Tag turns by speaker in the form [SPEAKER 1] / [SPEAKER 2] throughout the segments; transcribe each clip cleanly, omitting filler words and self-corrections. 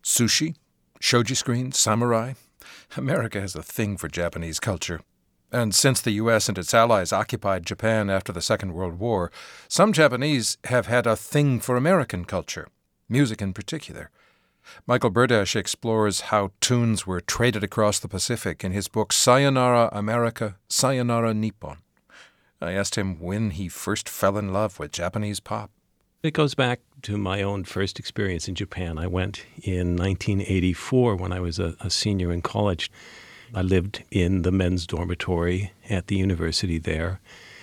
[SPEAKER 1] Sushi, shoji screens, samurai. America has a thing for Japanese culture. And since the U.S. and its allies occupied Japan after the Second World War, some Japanese have had a thing for American culture, music in particular. Michael Berdash explores how tunes were traded across the Pacific in his book Sayonara America, Sayonara Nippon. I asked him when he first fell in love with Japanese pop.
[SPEAKER 2] It goes back to my own first experience in Japan. I went in 1984 when I was a senior in college. I lived in the men's dormitory at the university there.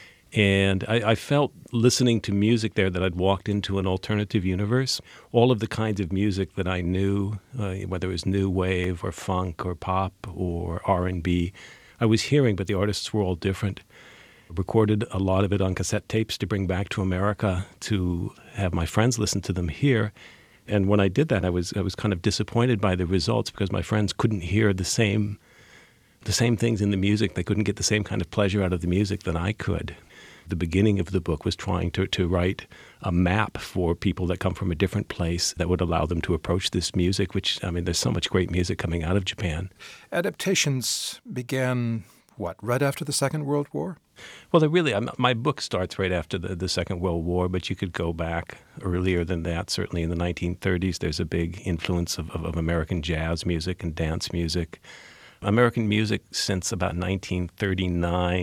[SPEAKER 2] And I felt listening to music there that I'd walked into an alternative universe. All of the kinds of music that I knew, whether it was new wave or funk or pop or R&B, I was hearing, but the artists were all different. I recorded a lot of it on cassette tapes to bring back to America to have my friends listen to them here. And when I did that, I was kind of disappointed by the results because my friends couldn't hear the same things in the music. They couldn't get the same kind of pleasure out of the music that I could. The beginning of the book was trying to write a map for people that come from a different place that would allow them to approach this music, which, I mean, there's so much great music coming out of Japan.
[SPEAKER 1] Adaptations began, right after the Second World War?
[SPEAKER 2] Well, my book starts right after the Second World War, but you could go back earlier than that. Certainly in the 1930s, there's a big influence of American jazz music and dance music. American music since about 1939,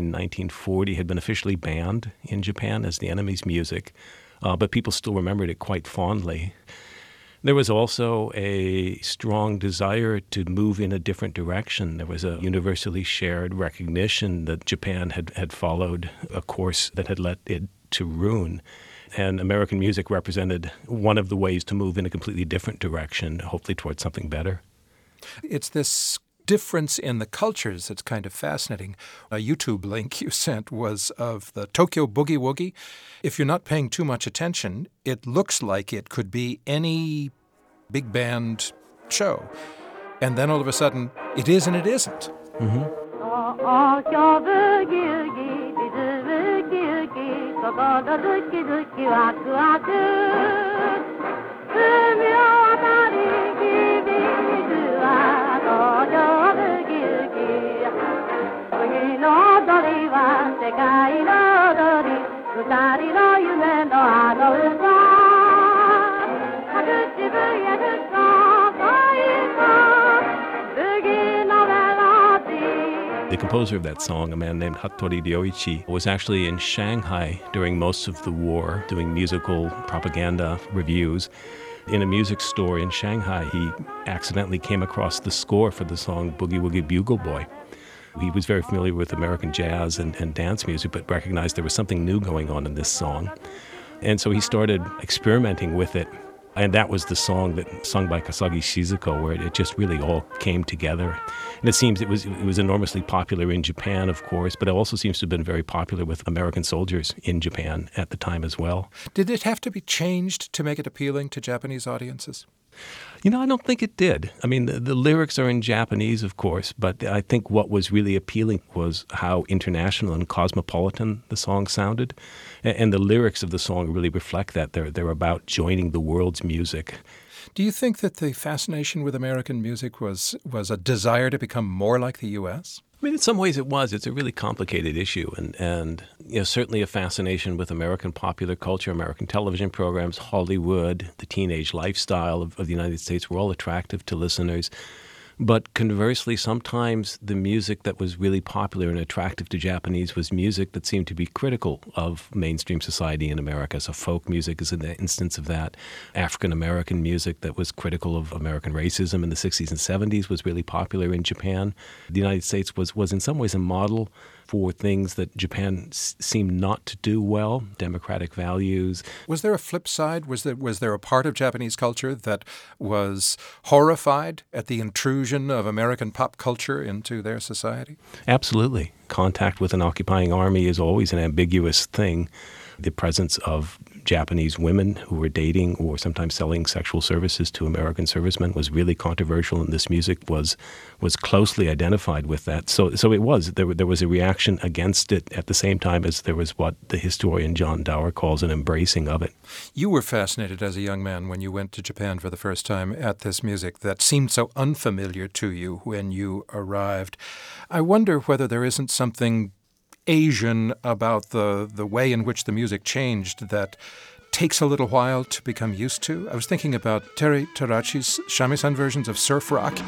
[SPEAKER 2] 1940 had been officially banned in Japan as the enemy's music, but people still remembered it quite fondly. There was also a strong desire to move in a different direction. There was a universally shared recognition that Japan had followed a course that had led it to ruin. And American music represented one of the ways to move in a completely different direction, hopefully towards something better.
[SPEAKER 1] It's this difference in the cultures that's kind of fascinating. A YouTube link you sent was of the Tokyo Boogie Woogie. If you're not paying too much attention, it looks like it could be any big band show. And then all of a sudden, it is and it isn't.
[SPEAKER 2] Mm-hmm. The composer of that song, a man named Hattori Ryoichi, was actually in Shanghai during most of the war doing musical propaganda reviews. In a music store in Shanghai, he accidentally came across the score for the song Boogie Woogie Bugle Boy. He was very familiar with American jazz and dance music, but recognized there was something new going on in this song. And so he started experimenting with it. And that was the song sung by Kasagi Shizuko, where it just really all came together. And it seems it was enormously popular in Japan, of course, but it also seems to have been very popular with American soldiers in Japan at the time as well.
[SPEAKER 1] Did it have to be changed to make it appealing to Japanese audiences?
[SPEAKER 2] I don't think it did. I mean, the lyrics are in Japanese, of course, but I think what was really appealing was how international and cosmopolitan the song sounded. And the lyrics of the song really reflect that. They're about joining the world's music.
[SPEAKER 1] Do you think that the fascination with American music was a desire to become more like the U.S.?
[SPEAKER 2] I mean, in some ways it was. It's a really complicated issue, and certainly a fascination with American popular culture, American television programs, Hollywood, the teenage lifestyle of the United States were all attractive to listeners. But conversely, sometimes the music that was really popular and attractive to Japanese was music that seemed to be critical of mainstream society in America. So folk music is an instance of that. African-American music that was critical of American racism in the 60s and 70s was really popular in Japan. The United States was in some ways a model for things that Japan seemed not to do well, democratic values.
[SPEAKER 1] Was there a flip side? Was there a part of Japanese culture that was horrified at the intrusion of American pop culture into their society?
[SPEAKER 2] Absolutely. Contact with an occupying army is always an ambiguous thing. The presence of Japanese women who were dating or sometimes selling sexual services to American servicemen was really controversial, and this music was closely identified with that. So it was. There was a reaction against it at the same time as there was what the historian John Dower calls an embracing of it.
[SPEAKER 1] You were fascinated as a young man when you went to Japan for the first time at this music that seemed so unfamiliar to you when you arrived. I wonder whether there isn't something Asian about the way in which the music changed that takes a little while to become used to. I was thinking about Terry Tarachi's shamisen versions of surf rock.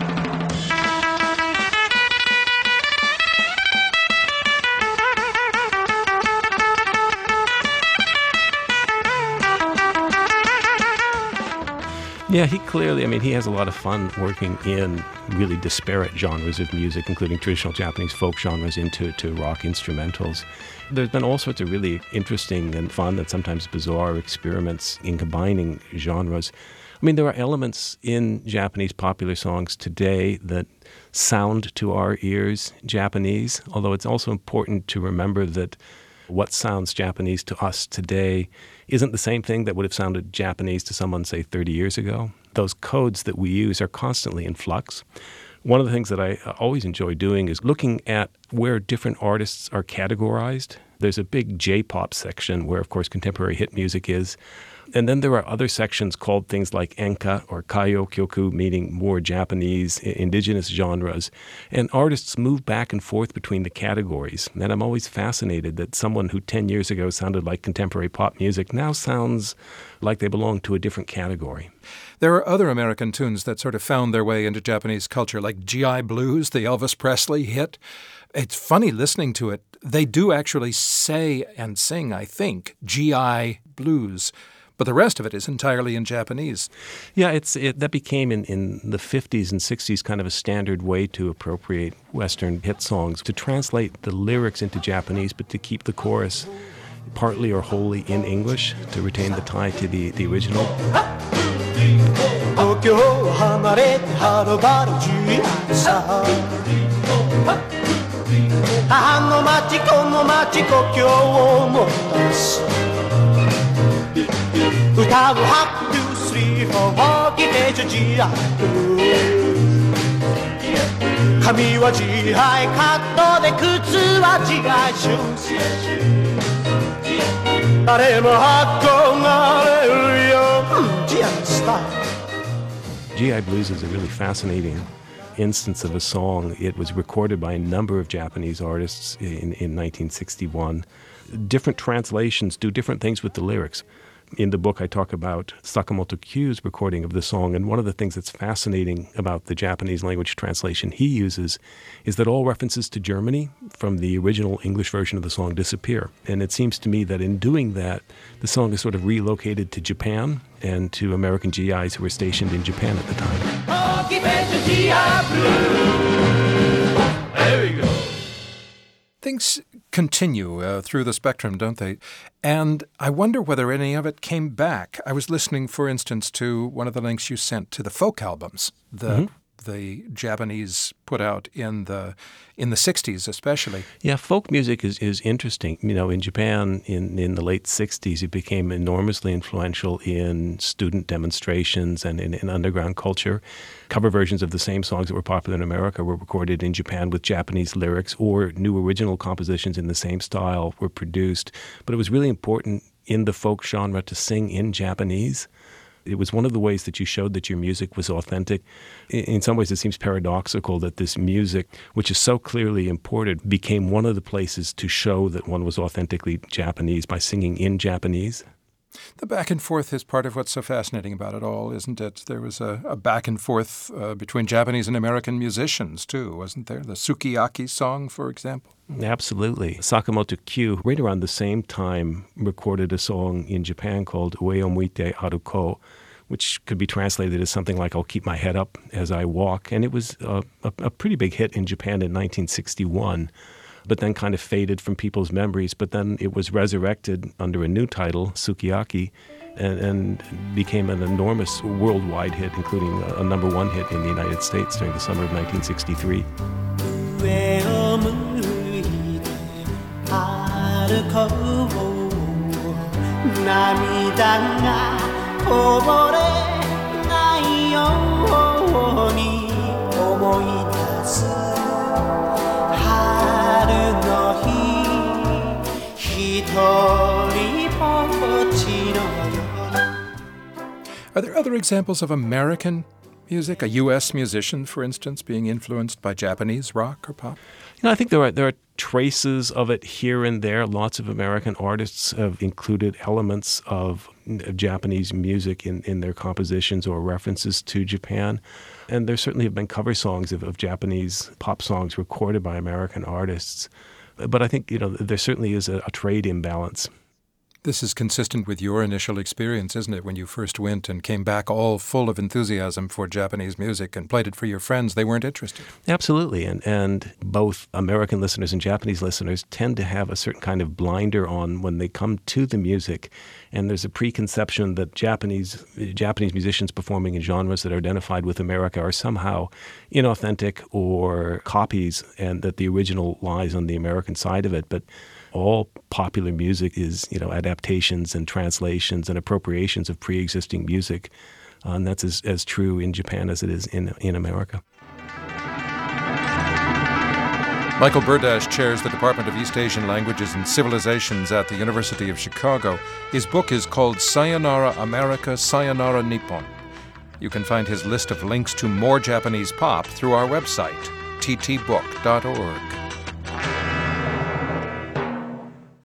[SPEAKER 2] Yeah, he has a lot of fun working in really disparate genres of music, including traditional Japanese folk genres into rock instrumentals. There's been all sorts of really interesting and fun and sometimes bizarre experiments in combining genres. There are elements in Japanese popular songs today that sound to our ears Japanese, although it's also important to remember that what sounds Japanese to us today isn't the same thing that would have sounded Japanese to someone, say, 30 years ago. Those codes that we use are constantly in flux. One of the things that I always enjoy doing is looking at where different artists are categorized. There's a big J-pop section where, of course, contemporary hit music is. And then there are other sections called things like enka or kaiyokyoku, meaning more Japanese, indigenous genres. And artists move back and forth between the categories. And I'm always fascinated that someone who 10 years ago sounded like contemporary pop music now sounds like they belong to a different category.
[SPEAKER 1] There are other American tunes that sort of found their way into Japanese culture, like GI Blues, the Elvis Presley hit. It's funny listening to it. They do actually say and sing, I think, GI Blues. But the rest of it is entirely in Japanese.
[SPEAKER 2] Yeah, that became in the 50s and 60s kind of a standard way to appropriate Western hit songs, to translate the lyrics into Japanese, but to keep the chorus partly or wholly in English, to retain the tie to the original. GI Blues is a really fascinating instance of a song. It was recorded by a number of Japanese artists in 1961. Different translations do different things with the lyrics. In the book, I talk about Sakamoto Kyu's recording of the song, and one of the things that's fascinating about the Japanese language translation he uses is that all references to Germany from the original English version of the song disappear. And it seems to me that in doing that, the song is sort of relocated to Japan and to American GIs who were stationed in Japan at the time. There we go.
[SPEAKER 1] Things continue through the spectrum, don't they? And I wonder whether any of it came back. I was listening, for instance, to one of the links you sent to the folk albums that the Japanese put out in the 60s especially.
[SPEAKER 2] Yeah, folk music is interesting. In Japan in the late 60s, it became enormously influential in student demonstrations and in underground culture. Cover versions of the same songs that were popular in America were recorded in Japan with Japanese lyrics, or new original compositions in the same style were produced. But it was really important in the folk genre to sing in Japanese. It was one of the ways that you showed that your music was authentic. In some ways, it seems paradoxical that this music, which is so clearly imported, became one of the places to show that one was authentically Japanese by singing in Japanese.
[SPEAKER 1] The back and forth is part of what's so fascinating about it all, isn't it? There was a back and forth between Japanese and American musicians, too, wasn't there? The Sukiyaki song, for example.
[SPEAKER 2] Absolutely. Sakamoto Kyu, right around the same time, recorded a song in Japan called Ue o Muite Aruko, which could be translated as something like I'll keep my head up as I walk. And it was a pretty big hit in Japan in 1961. But then kind of faded from people's memories. But then it was resurrected under a new title, Sukiyaki, and became an enormous worldwide hit, including a number one hit in the United States during the summer of 1963.
[SPEAKER 3] 涙がこぼれないように思い出す春の日一人ぼっちの
[SPEAKER 1] Are there other examples of American music, a U.S. musician, for instance, being influenced by Japanese rock or pop?
[SPEAKER 2] I think there are traces of it here and there. Lots of American artists have included elements of Japanese music in their compositions or references to Japan. And there certainly have been cover songs of Japanese pop songs recorded by American artists. But I think, there certainly is a trade imbalance.
[SPEAKER 1] This is consistent with your initial experience, isn't it? When you first went and came back all full of enthusiasm for Japanese music and played it for your friends, they weren't interested.
[SPEAKER 2] Absolutely. And both American listeners and Japanese listeners tend to have a certain kind of blinder on when they come to the music. And there's a preconception that Japanese musicians performing in genres that are identified with America are somehow inauthentic or copies, and that the original lies on the American side of it. But all popular music is, adaptations and translations and appropriations of pre-existing music. And that's as true in Japan as it is in America.
[SPEAKER 1] Michael Burdash chairs the Department of East Asian Languages and Civilizations at the University of Chicago. His book is called Sayonara America, Sayonara Nippon. You can find his list of links to more Japanese pop through our website, ttbook.org.